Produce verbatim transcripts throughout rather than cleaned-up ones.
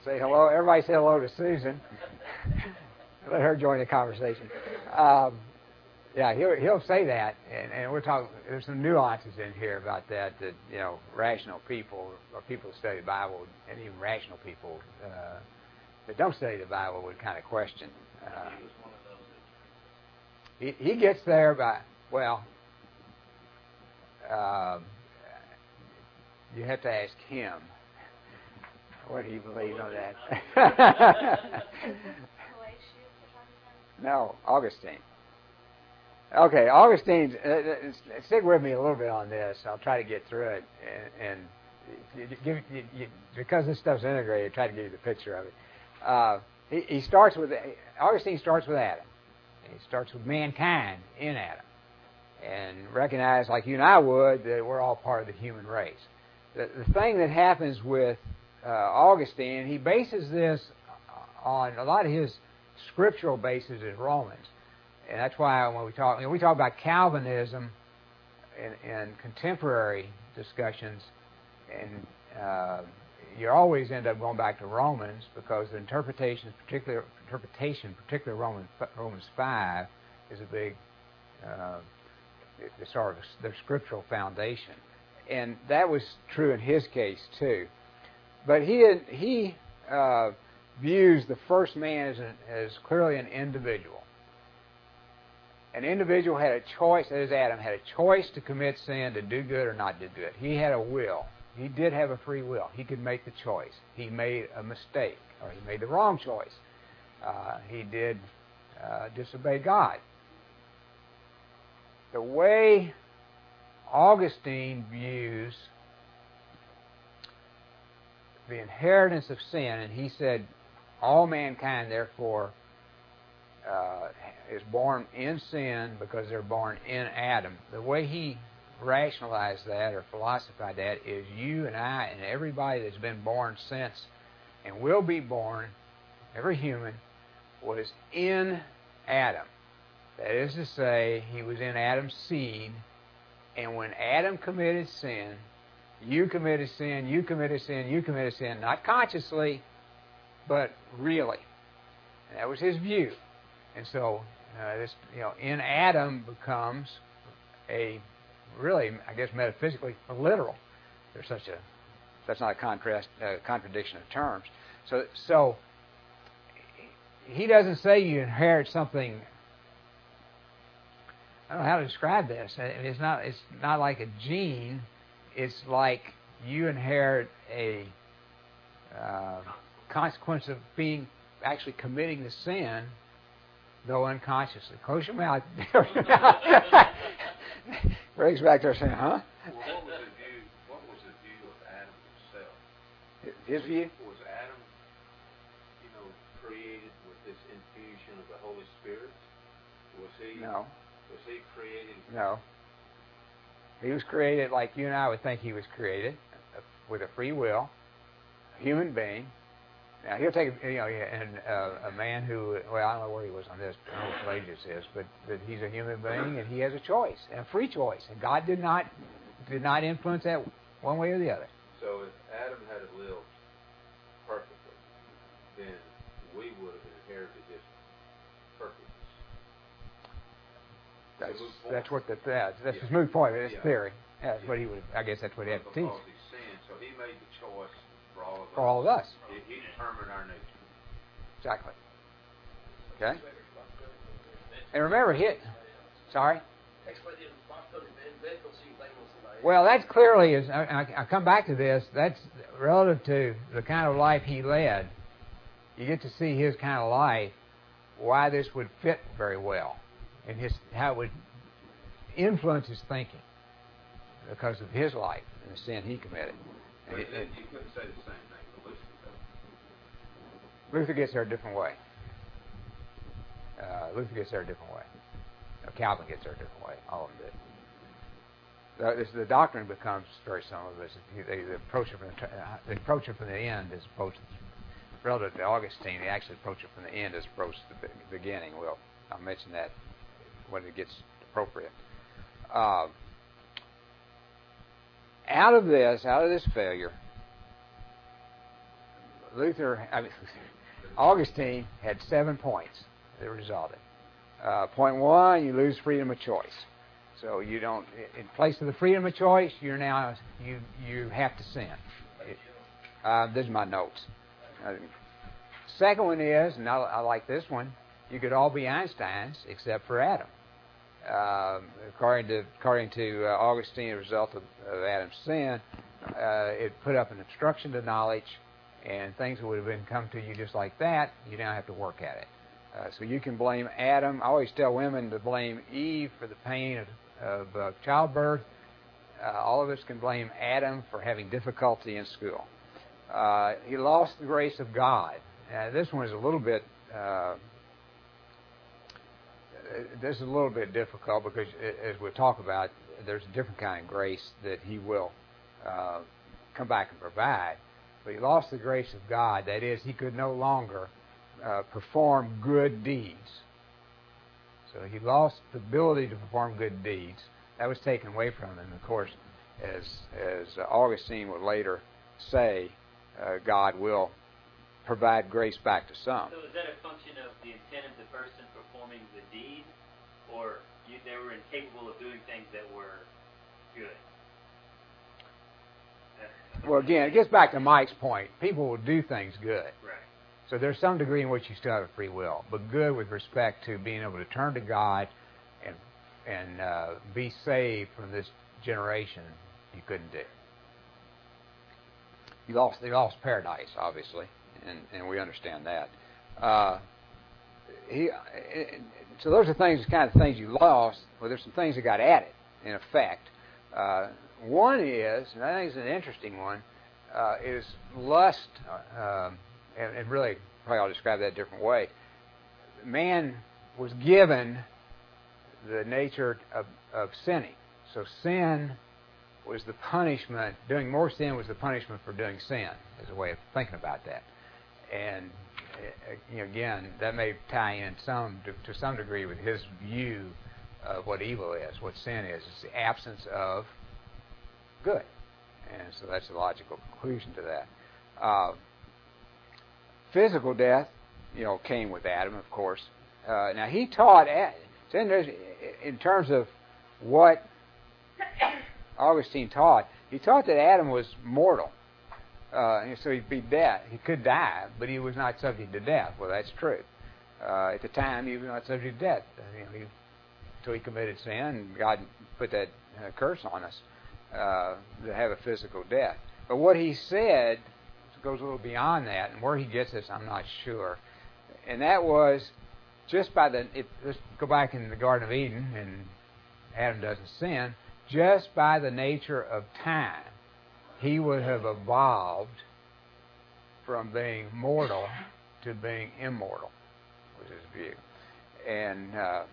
say hello. Everybody say hello to Susan. Let her join the conversation. Um, yeah, he'll he'll say that, and, and we're talking. There's some nuances in here about that. That you know, rational people or people who study the Bible, and even rational people uh, that don't study the Bible would kind of question. Uh, he he gets there by well. Um, you have to ask him what he believed on that. No, Augustine. Okay, Augustine, uh, stick with me a little bit on this. I'll try to get through it. And, and give, you, you, because this stuff's integrated, try to give you the picture of it. Uh, he, he starts with, Augustine starts with Adam. He starts with mankind in Adam. And recognize, like you and I would, that we're all part of the human race. The, the thing that happens with uh, Augustine, he bases this on a lot of his scriptural basis is Romans. And that's why when we talk, you know, we talk about Calvinism in, in contemporary discussions, and uh, you always end up going back to Romans because the interpretation, particular interpretation, particularly Romans Romans five, is a big, uh, the sort of their scriptural foundation, and that was true in his case too. But he he uh, views the first man as an, as clearly an individual. An individual had a choice, that is Adam, had a choice to commit sin, to do good or not do good. He had a will. He did have a free will. He could make the choice. He made a mistake, or he made the wrong choice. Uh, he did uh, disobey God. The way Augustine views the inheritance of sin, and he said, all mankind, therefore, uh, is born in sin because they're born in Adam. The way he rationalized that or philosophized that is you and I and everybody that's been born since and will be born, every human, was in Adam. That is to say, he was in Adam's seed, and when Adam committed sin, you committed sin, you committed sin, you committed sin, not consciously, but really. And that was his view. And so, uh, this, you know, in Adam becomes a really, I guess, metaphysically literal. There's such a that's not a contrast, uh, contradiction of terms. So, so he doesn't say you inherit something. I don't know how to describe this. It's not. It's not like a gene. It's like you inherit a uh, consequence of being actually committing the sin, though unconsciously. Close your mouth. Greg's back there saying, huh? Well, what was the view, what was the view of Adam himself? His view? Was Adam, you know, created with this infusion of the Holy Spirit? Was he? No. Was he created? No. He was created like you and I would think he was created, with a free will, a human being. Now, he'll take, you know, and uh, a man who, well, I don't know where he was on this, I don't know what age this is, but, but he's a human being, and he has a choice, and a free choice, and God did not did not influence that one way or the other. So if Adam had lived perfectly, then we would have inherited his perfectness. That's, that's what the, that's, that's yeah. his moot point, that's yeah. theory. Yeah, that's yeah. what he would, I guess that's what he had to teach. Because he sinned, so he made the choice for all of us. For all of us. He, he determined our nature. Exactly. Okay? And remember, he... Sorry? Well, that's clearly, is I, I come back to this, that's relative to the kind of life he led. You get to see his kind of life, why this would fit very well, and his how it would influence his thinking because of his life and the sin he committed. But it, it, you couldn't say the same thing for Luther, though. Luther gets there a different way. Uh, Luther gets there a different way. Uh, Calvin gets there a different way. All of them did. The, this, the doctrine becomes very similar. They, they approach it from the, uh, they approach it from the end as opposed to, relative to Augustine, they actually approach it from the end as opposed to the beginning. Well, I'll mention that when it gets appropriate. Uh, out of this, out of this failure, Luther, I mean, Augustine had seven points that resulted. Uh, point one, you lose freedom of choice. So you don't, in place of the freedom of choice, you're now, you you have to sin. Uh, these are my notes. Uh, second one is, and I, I like this one, you could all be Einsteins except for Adam. Uh, according to according to uh, Augustine, as a result of, of Adam's sin, uh, it put up an obstruction to knowledge, and things that would have been come to you just like that, you now have to work at it. Uh, so you can blame Adam. I always tell women to blame Eve for the pain of, of uh, childbirth. Uh, all of us can blame Adam for having difficulty in school. Uh, he lost the grace of God. Uh, this one is a little bit. Uh, this is a little bit difficult because, as we'll talk about, there's a different kind of grace that He will uh, come back and provide. But he lost the grace of God. That is, he could no longer uh, perform good deeds. So he lost the ability to perform good deeds. That was taken away from him. Of course, as as Augustine would later say, uh, God will provide grace back to some. So is that a function of the intent of the person performing the deed, or you, they were incapable of doing things that were good? Well, again, it gets back to Mike's point. People will do things good. Right. So there's some degree in which you still have a free will, but good with respect to being able to turn to God and and uh, be saved from this generation, you couldn't do. You lost, they lost paradise, obviously, and, and we understand that. Uh, he, so those are things, kind of things you lost. Well, there's some things that got added, in effect. Uh, one is, and I think it's an interesting one, uh, is lust, uh, and, and really, probably I'll describe that a different way. Man was given the nature of, of sinning. So sin was the punishment, doing more sin was the punishment for doing sin, is a way of thinking about that. And, you know, again, that may tie in some to, to some degree with his view of what evil is, what sin is. It's the absence of good. And so that's a logical conclusion to that. Uh, physical death, you know, came with Adam, of course. Uh, now, he taught, in, in terms of what Augustine taught, he taught that Adam was mortal. Uh, and so he'd be dead. He could die, but he was not subject to death. Well, that's true. Uh, at the time, he was not subject to death. You know, he, until he committed sin, and God put that uh, curse on us uh, to have a physical death. But what he said goes a little beyond that, and where he gets this, I'm not sure. And that was just by the, if, let's go back in the Garden of Eden, and Adam doesn't sin, just by the nature of time, he would have evolved from being mortal to being immortal, was his view. And, uh,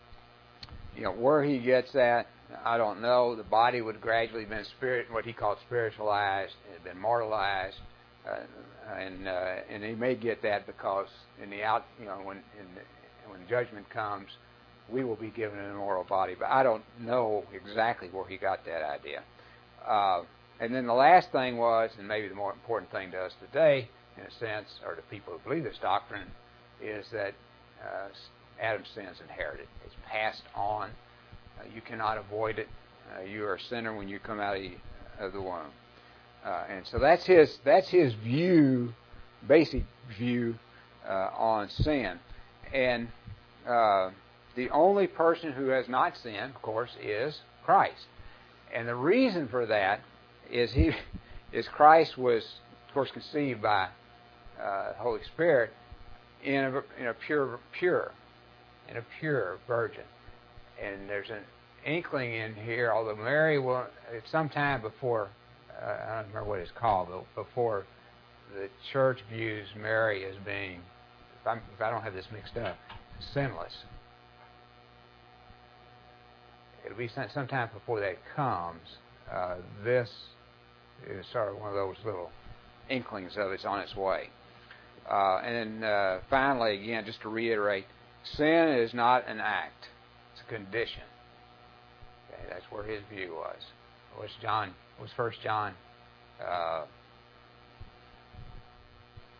you know, where he gets that, I don't know. The body would have gradually been spirit, what he called spiritualized, it had been mortalized, uh, and uh, and he may get that because in the out, you know, when in the, when judgment comes, we will be given an immortal body. But I don't know exactly where he got that idea. Uh, and then the last thing was, and maybe the more important thing to us today, in a sense, or to people who believe this doctrine, is that uh, Adam's sin is inherited. It's passed on. Uh, you cannot avoid it. Uh, you are a sinner when you come out of the, of the womb. Uh, and so that's his that's his view, basic view uh, on sin. And uh, the only person who has not sinned, of course, is Christ. And the reason for that is he is Christ was, of course, conceived by uh, the Holy Spirit in a, in a pure pure in a pure virgin. And there's an inkling in here, although Mary will, it's sometime before, uh, I don't remember what it's called, but before the church views Mary as being, if, I'm, if I don't have this mixed up, sinless. It'll be some, sometime before that comes. Uh, this is sort of one of those little inklings of it's on its way. Uh, and then uh, finally, again, just to reiterate, sin is not an act. It's a condition. Okay, that's where his view was. What's John? What's First John? Uh,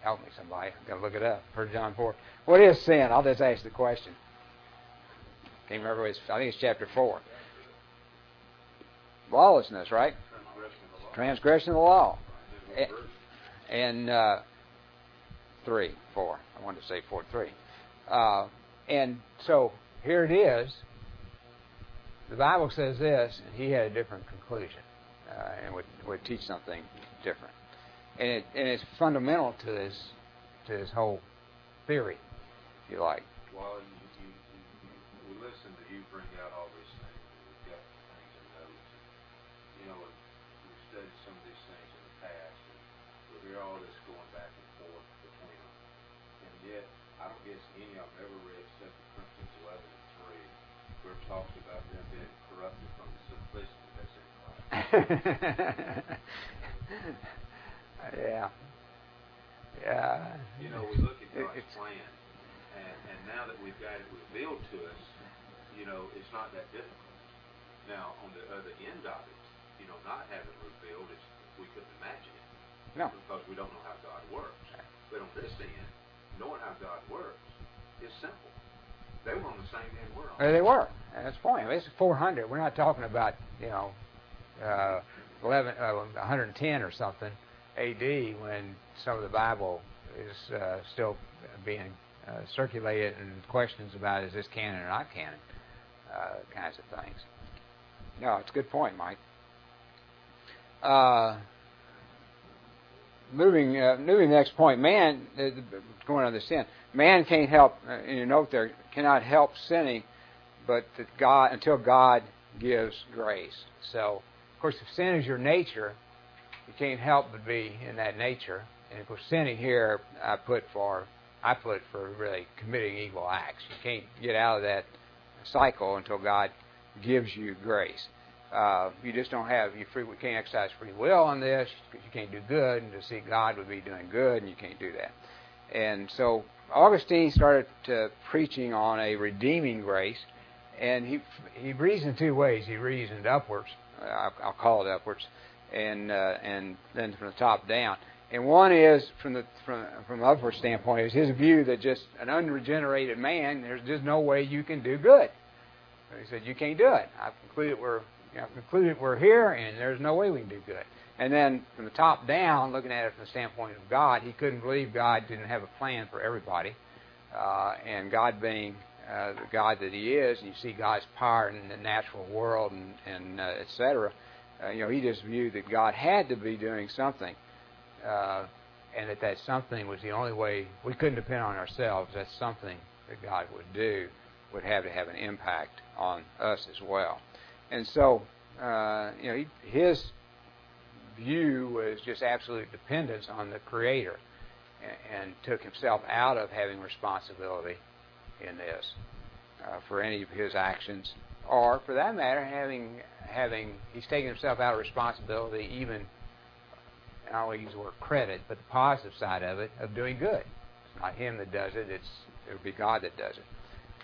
Help me, somebody. I've got to look it up. First John four. What is sin? I'll just ask the question. Can't remember. It's, I think it's chapter four. Lawlessness, right? Transgression of the law. And uh, three, four. I wanted to say four, three. Uh, and so here it is. The Bible says this, and he had a different conclusion, uh, and would, would teach something different. And it and it's fundamental to this to this whole theory, if you like. Well, you, you, you, you, we listen to you bring out all these things, and we've got things in notes. And, you know, we've studied some of these things in the past, and we hear all this going back and forth between them. And yet, I don't guess any of them ever read Second Corinthians eleven and three, where it talks about them being corrupted from the simplicity that's in Christ. Yeah. Yeah. You know, we look at God's it's, plan, and, and now that we've got it revealed to us, you know, it's not that difficult. Now, on the other end of it, you know, not having it revealed, it's, we couldn't imagine it. No. Because we don't know how God works. But on this end, knowing how God works is simple. They were on the same end we're on. Well, they were. That's the point. It's four hundred. We're not talking about, you know, uh, eleven, uh, one hundred ten or something A D when some of the Bible is uh, still being uh, circulated and questions about is this canon or not canon, uh, kinds of things. No, it's a good point, Mike. Uh, moving, uh, moving to the next point, man, uh, going on the sin, man can't help, uh, in your note there, cannot help sinning, but that God, until God gives grace. So, of course, if sin is your nature, you can't help but be in that nature. And of course, sinning here, I put for, I put for really committing evil acts. You can't get out of that cycle until God gives you grace. Uh, you just don't have, you free, we can't exercise free will on this because you can't do good, and to see God would be doing good, and you can't do that. And so Augustine started uh, preaching on a redeeming grace, and he he reasoned two ways. He reasoned upwards, uh, I'll, I'll call it upwards, and uh, and then from the top down. And one is from the from from an upward standpoint is his view that just an unregenerated man, there's just no way you can do good. So he said you can't do it. I've concluded we're you know, I've concluded we're here, and there's no way we can do good. And then from the top down, looking at it from the standpoint of God, he couldn't believe God didn't have a plan for everybody. Uh, and God being uh, the God that He is, and you see God's power in the natural world, and, and uh, et cetera. Uh, you know, he just viewed that God had to be doing something, uh, and that that something was the only way. We couldn't depend on ourselves. That something that God would do would have to have an impact on us as well. And so, uh, you know, he, his view was just absolute dependence on the Creator, and, and took himself out of having responsibility in this uh, for any of his actions, or for that matter, having having he's taken himself out of responsibility, even, I don't want to use the word credit, but the positive side of it, of doing good. It's not him that does it; it's it would be God that does it.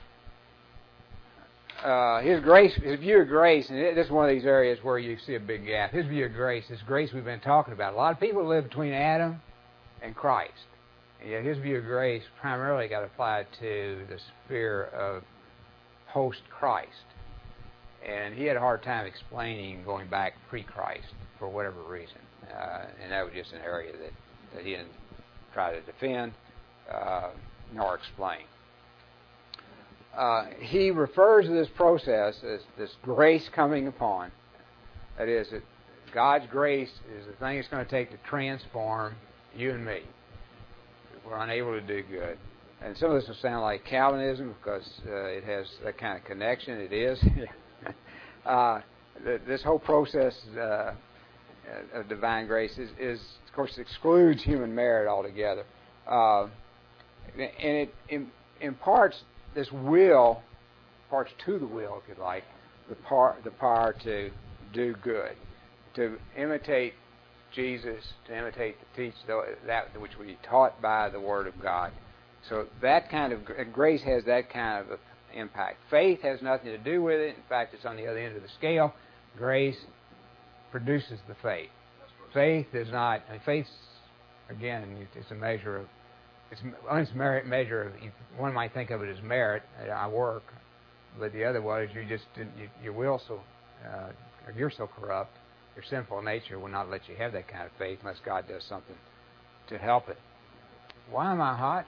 Uh, his grace, his view of grace, and this is one of these areas where you see a big gap. His view of grace, this grace we've been talking about. A lot of people live between Adam and Christ, and yet his view of grace primarily got applied to the sphere of post-Christ. And he had a hard time explaining going back pre-Christ for whatever reason, uh, and that was just an area that, that he didn't try to defend uh, nor explain. Uh, he refers to this process as this grace coming upon. That is, that God's grace is the thing it's going to take to transform you and me. We're unable to do good. And some of this will sound like Calvinism because uh, it has that kind of connection. It is. uh, the, this whole process uh, of divine grace is, is, of course, excludes human merit altogether. Uh, and it im- imparts this will, parts to the will, if you like, the, par, the power to do good, to imitate Jesus, to imitate, to teach that which we taught by the Word of God. So that kind of grace has that kind of impact. Faith has nothing to do with it. In fact, it's on the other end of the scale. Grace produces the faith. Faith is not. I mean, faith's again, it's a measure of, it's one merit measure of, one might think of it as merit, I work, but the other one is you just, you, your will so, uh, you're so corrupt, your sinful nature will not let you have that kind of faith unless God does something to help it. Why am I hot?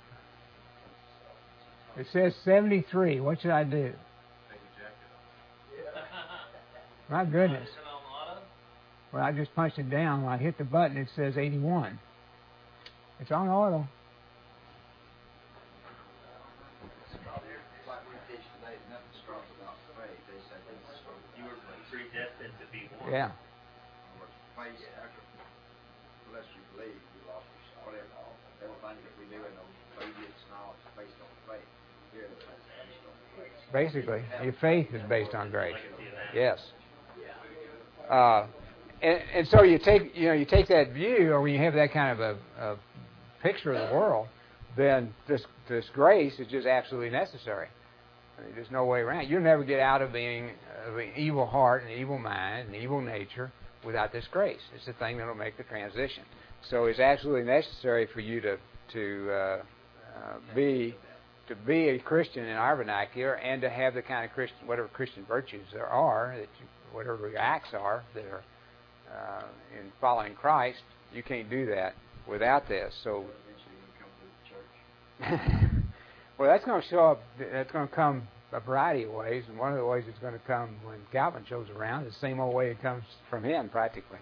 It says seventy-three. What should I do? My goodness. Well, I just punched it down. When I hit the button, it says eighty-one. It's on auto. You were predestined to be one. Yeah. Unless you believe, you lost whatever, everything that we do in obedience and all is based on faith. Here it's based on grace. Basically, your faith is based on grace. Yes. Uh, and, and so you take, you know, you take that view, or when you have that kind of a, a picture of the world, then this this grace is just absolutely necessary. I mean, there's no way around it. You'll never get out of being of an evil heart, an evil mind, an evil nature without this grace. It's the thing that will make the transition. So it's absolutely necessary for you to to uh, uh, be to be a Christian in our vernacular, and to have the kind of Christian, whatever Christian virtues there are, that you, whatever your acts are that are uh, in following Christ. You can't do that without this. So, well, that's going to show up. That's going to come a variety of ways, and one of the ways it's going to come when Calvin shows around is the same old way it comes from him, practically.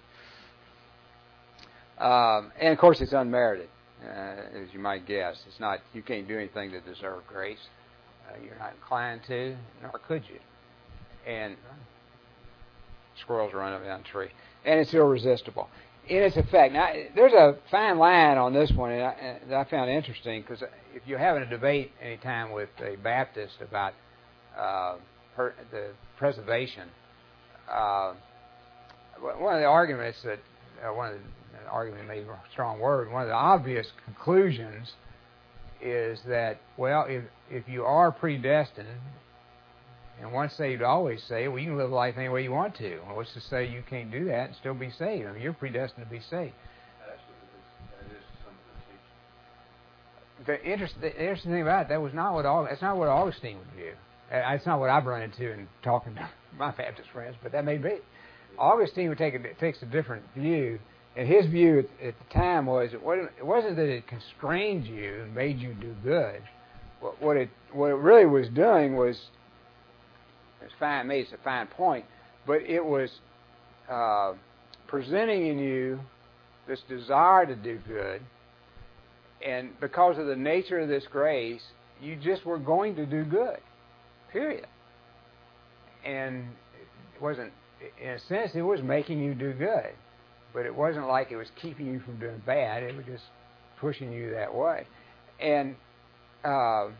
Um, and of course, it's unmerited, uh, as you might guess. It's not. You can't do anything to deserve grace. Uh, you're not inclined to, nor could you. And squirrels run up down the tree, and it's irresistible in its effect. Now, there's a fine line on this one, and I, and I found interesting, because if you're having a debate any time with a Baptist about uh, per, the preservation, uh, one of the arguments that uh, one of the an argument may be a strong word. One of the obvious conclusions is that, well, if if you are predestined, and once saved, always saved, well, you can live life any way you want to. Well, what's to say you can't do that and still be saved? I mean, you're predestined to be saved. That's what it is. That is some of the teaching. The, interest, the interesting thing about it, that was not what Augustine, that's not what Augustine would view. That's not what I've run into in talking to my Baptist friends, but that may be. Augustine would take a, takes a different view. And his view at, at the time was it wasn't, it wasn't that it constrained you and made you do good. What, what it what it really was doing was, it's fine, maybe it's a fine point, but it was uh, presenting in you this desire to do good, and because of the nature of this grace, you just were going to do good, period. And it wasn't, in a sense, it was making you do good. But it wasn't like it was keeping you from doing bad. It was just pushing you that way. And uh,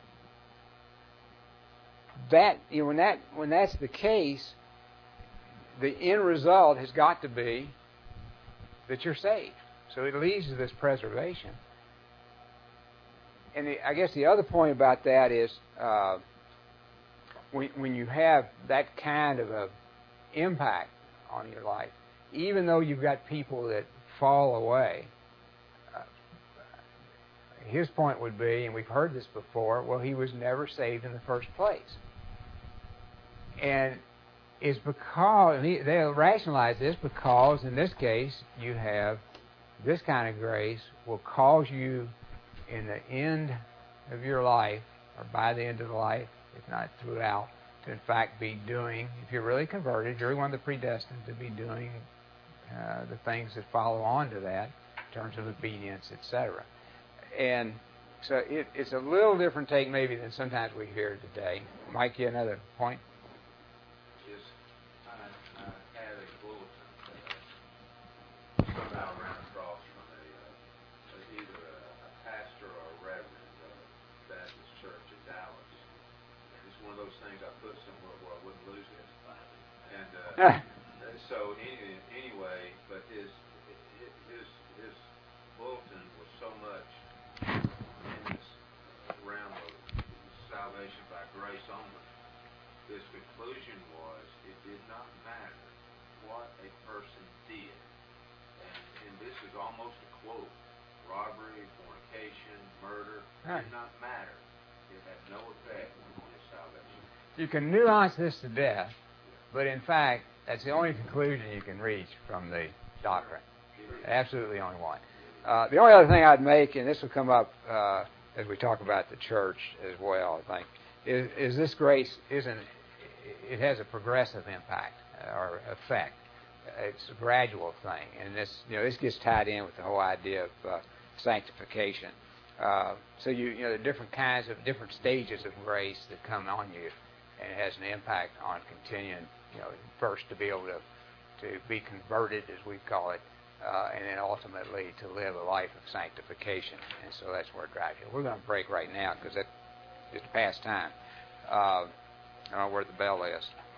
that you know, when that when that's the case, the end result has got to be that you're saved. So it leads to this preservation. And the, I guess the other point about that is uh, when when you have that kind of a impact on your life, even though you've got people that fall away, uh, his point would be, and we've heard this before, well, he was never saved in the first place. And it's because, and he, they'll rationalize this because, in this case, you have this kind of grace will cause you in the end of your life, or by the end of the life, if not throughout, to in fact be doing, if you're really converted, you're one of the predestined to be doing Uh, the things that follow on to that in terms of obedience, et cetera. And so it, it's a little different take maybe than sometimes we hear today. Mike, you another point? Yes, I, I had a bulletin that uh, somehow ran across from a, uh, either a, a pastor or a reverend of uh, Baptist Church in Dallas. It's one of those things I put somewhere where I wouldn't lose it. And uh, so any, anyway, but his his his bulletin was so much in this realm of salvation by grace only. His conclusion was it did not matter what a person did, and, and this is almost a quote. fornication, murder, Right. did not matter. It had no effect on his salvation. You can nuance this to death, but in fact, that's the only conclusion you can reach from the doctrine. Absolutely the only one. Uh, the only other thing I'd make, and this will come up uh, as we talk about the church as well, I think, is, is this grace isn't, it has a progressive impact uh, or effect. It's a gradual thing, and this, you know, this gets tied in with the whole idea of uh, sanctification. Uh, so you, you know, the different kinds of different stages of grace that come on you, and it has an impact on continuing, you know, first to be able to to be converted, as we call it, uh, and then ultimately to live a life of sanctification. And so that's where it drives you. We're going to break right now because it's past time. Uh, I don't know where the bell is.